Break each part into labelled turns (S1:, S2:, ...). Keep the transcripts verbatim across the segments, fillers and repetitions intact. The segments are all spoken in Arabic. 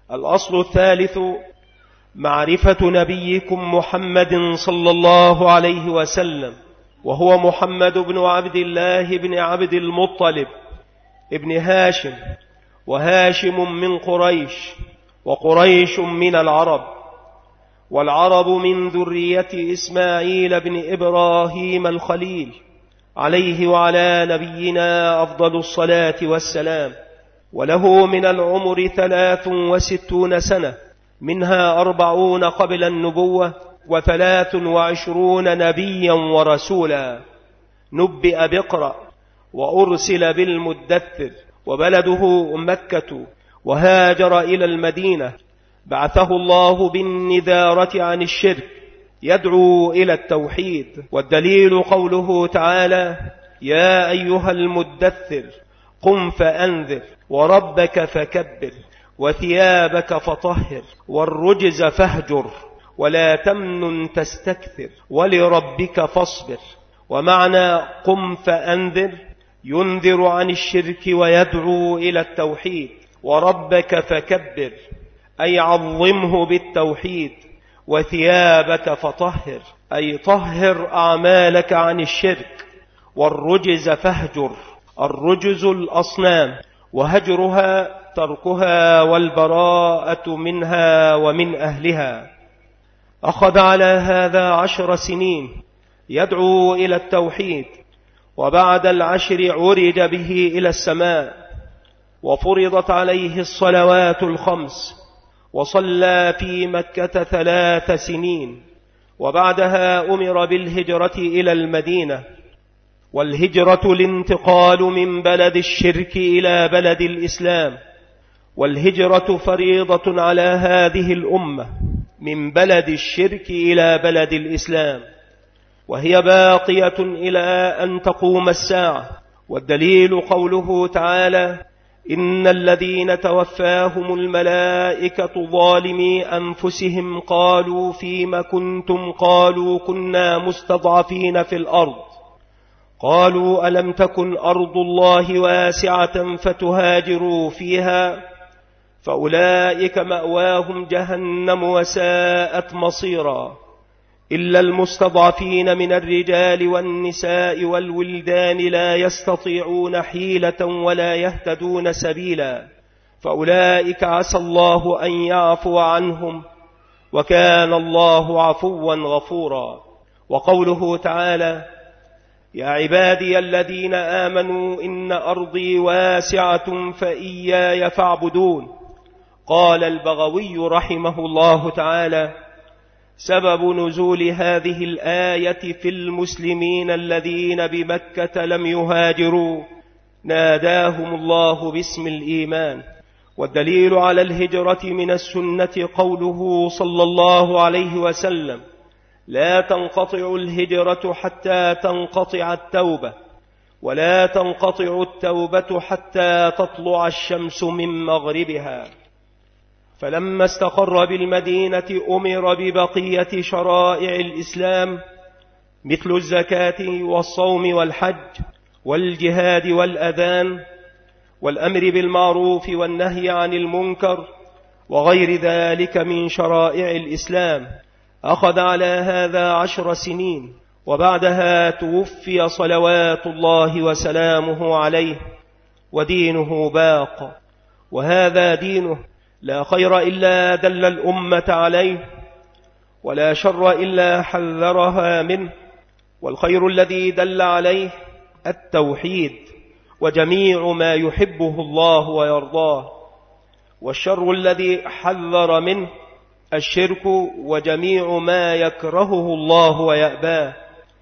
S1: الأصل الثالث معرفة نبيكم محمد صلى الله عليه وسلم، وهو محمد بن عبد الله بن عبد المطلب ابن هاشم، وهاشم من قريش، وقريش من العرب، والعرب من ذرية إسماعيل بن إبراهيم الخليل عليه وعلى نبينا أفضل الصلاة والسلام. وله من العمر ثلاث وستون سنة، منها أربعون قبل النبوة، وثلاث وعشرون نبيا ورسولا. نبئ بقرأ، وأرسل بالمدثر، وبلده مكة، وهاجر إلى المدينة. بعثه الله بالنذارة عن الشرك يدعو إلى التوحيد، والدليل قوله تعالى: يا أيها المدثر قم فأنذر وربك فكبر وثيابك فطهر والرجز فاهجر ولا تمنن تستكثر ولربك فاصبر. ومعنى قم فأنذر ينذر عن الشرك ويدعو إلى التوحيد، وربك فكبر أي عظمه بالتوحيد، وثيابك فطهر أي طهر أعمالك عن الشرك، والرجز فاهجر، الرجز الأصنام، وهجرها تركها والبراءة منها ومن أهلها. أخذ على هذا عشر سنين يدعو إلى التوحيد، وبعد العشر عرج به إلى السماء، وفرضت عليه الصلوات الخمس، وصلى في مكة ثلاث سنين، وبعدها أمر بالهجرة إلى المدينة. والهجرة الانتقال من بلد الشرك إلى بلد الإسلام، والهجرة فريضة على هذه الأمة من بلد الشرك إلى بلد الإسلام، وهي باقية إلى أن تقوم الساعة. والدليل قوله تعالى: إن الذين توفاهم الملائكة ظالمي أنفسهم قالوا فيم كنتم قالوا كنا مستضعفين في الأرض قالوا ألم تكن أرض الله واسعة فتهاجروا فيها فأولئك مأواهم جهنم وساءت مصيرا إلا المستضعفين من الرجال والنساء والولدان لا يستطيعون حيلة ولا يهتدون سبيلا فأولئك عسى الله أن يعفو عنهم وكان الله عفوا غفورا. وقوله تعالى: يا عبادي الذين آمنوا إن أرضي واسعة فإياي فاعبدون. قال البغوي رحمه الله تعالى: سبب نزول هذه الآية في المسلمين الذين بمكة لم يهاجروا ناداهم الله باسم الإيمان. والدليل على الهجرة من السنة قوله صلى الله عليه وسلم: لا تنقطع الهجرة حتى تنقطع التوبة، ولا تنقطع التوبة حتى تطلع الشمس من مغربها. فلما استقر بالمدينة أمر ببقية شرائع الإسلام مثل الزكاة والصوم والحج والجهاد والأذان والأمر بالمعروف والنهي عن المنكر وغير ذلك من شرائع الإسلام. أخذ على هذا عشر سنين، وبعدها توفي صلوات الله وسلامه عليه، ودينه باق، وهذا دينه لا خير إلا دل الأمة عليه، ولا شر إلا حذرها منه. والخير الذي دل عليه التوحيد وجميع ما يحبه الله ويرضاه، والشر الذي حذر منه الشرك وجميع ما يكرهه الله ويأباه.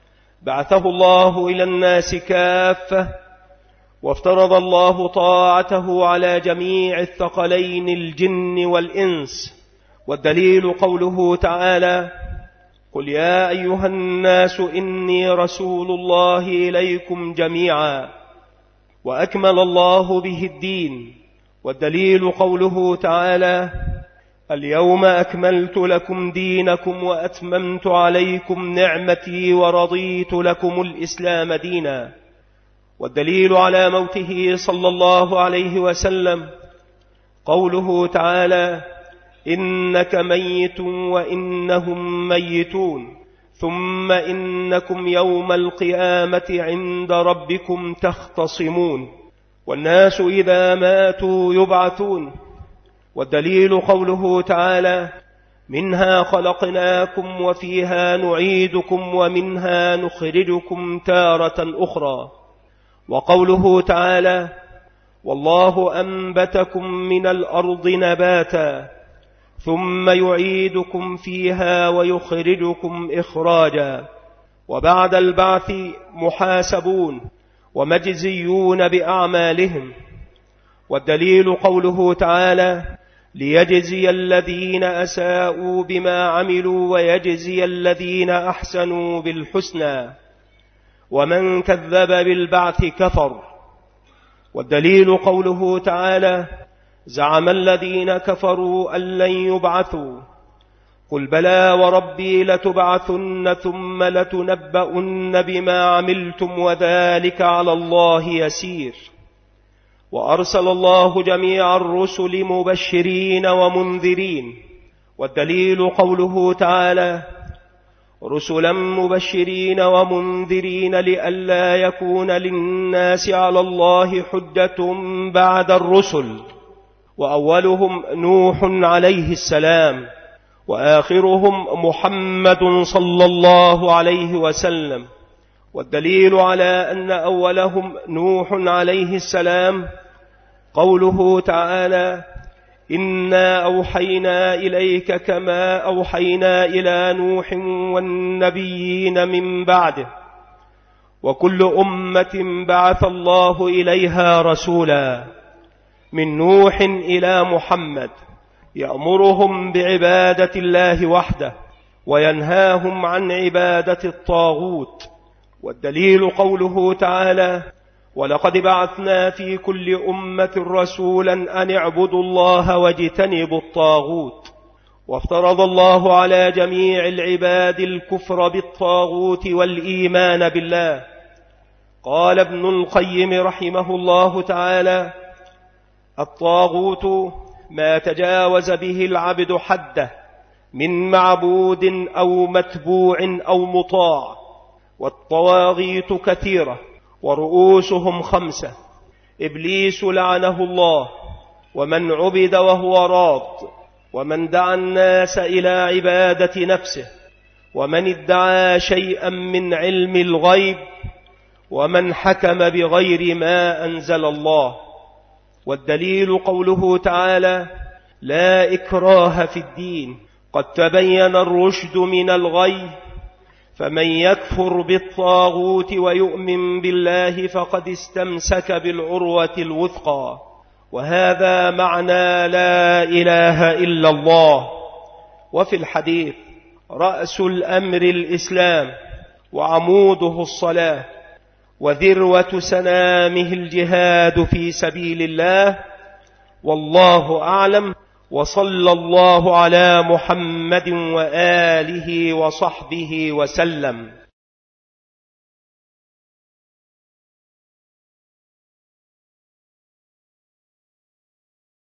S1: بعثه الله إلى الناس كافة، وافترض الله طاعته على جميع الثقلين الجن والإنس. والدليل قوله تعالى: قل يا أيها الناس إني رسول الله إليكم جميعا وأكمل الله به الدين. والدليل قوله تعالى: اليوم أكملت لكم دينكم وأتممت عليكم نعمتي ورضيت لكم الإسلام دينا. والدليل على موته صلى الله عليه وسلم قوله تعالى: إنك ميت وإنهم ميتون ثم إنكم يوم القيامة عند ربكم تختصمون والناس إذا ماتوا يبعثون. والدليل قوله تعالى منها خلقناكم وفيها نعيدكم ومنها نخرجكم تارة أخرى. وقوله تعالى والله أنبتكم من الأرض نباتا ثم يعيدكم فيها ويخرجكم إخراجا. وبعد البعث محاسبون ومجزيون بأعمالهم. والدليل قوله تعالى ليجزي الذين أساءوا بما عملوا ويجزي الذين أحسنوا بالحسنى ومن كذب بالبعث كفر. والدليل قوله تعالى زعم الذين كفروا أن لن يبعثوا قل بلى وربي لتبعثن ثم لتنبؤن بما عملتم وذلك على الله يسير. وأرسل الله جميع الرسل مبشرين ومنذرين. والدليل قوله تعالى رسلا مبشرين ومنذرين لئلا يكون للناس على الله حجة بعد الرسل. وأولهم نوح عليه السلام وآخرهم محمد صلى الله عليه وسلم. والدليل على أن أولهم نوح عليه السلام قوله تعالى إنا أوحينا إليك كما أوحينا إلى نوح والنبيين من بعده وكل أمة بعث الله إليها رسولا من نوح إلى محمد يأمرهم بعبادة الله وحده وينهاهم عن عبادة الطاغوت. والدليل قوله تعالى ولقد بعثنا في كل أمة رسولا أن اعبدوا الله واجتنبوا الطاغوت. وافترض الله على جميع العباد الكفر بالطاغوت والإيمان بالله. قال ابن القيم رحمه الله تعالى الطاغوت ما تجاوز به العبد حده من معبود أو متبوع أو مطاع. والطواغيت كثيرة ورؤوسهم خمسة إبليس لعنه الله ومن عبد وهو راض ومن دعا الناس إلى عبادة نفسه ومن ادعى شيئا من علم الغيب ومن حكم بغير ما أنزل الله. والدليل قوله تعالى لا إكراه في الدين قد تبين الرشد من الغي فمن يكفر بالطاغوت ويؤمن بالله فقد استمسك بالعروة الوثقى. وهذا معنى لا إله إلا الله. وفي الحديث رأس الأمر الإسلام وعموده الصلاة وذروة سنامه الجهاد في سبيل الله. والله أعلم وصلى الله على محمد وآله وصحبه وسلم.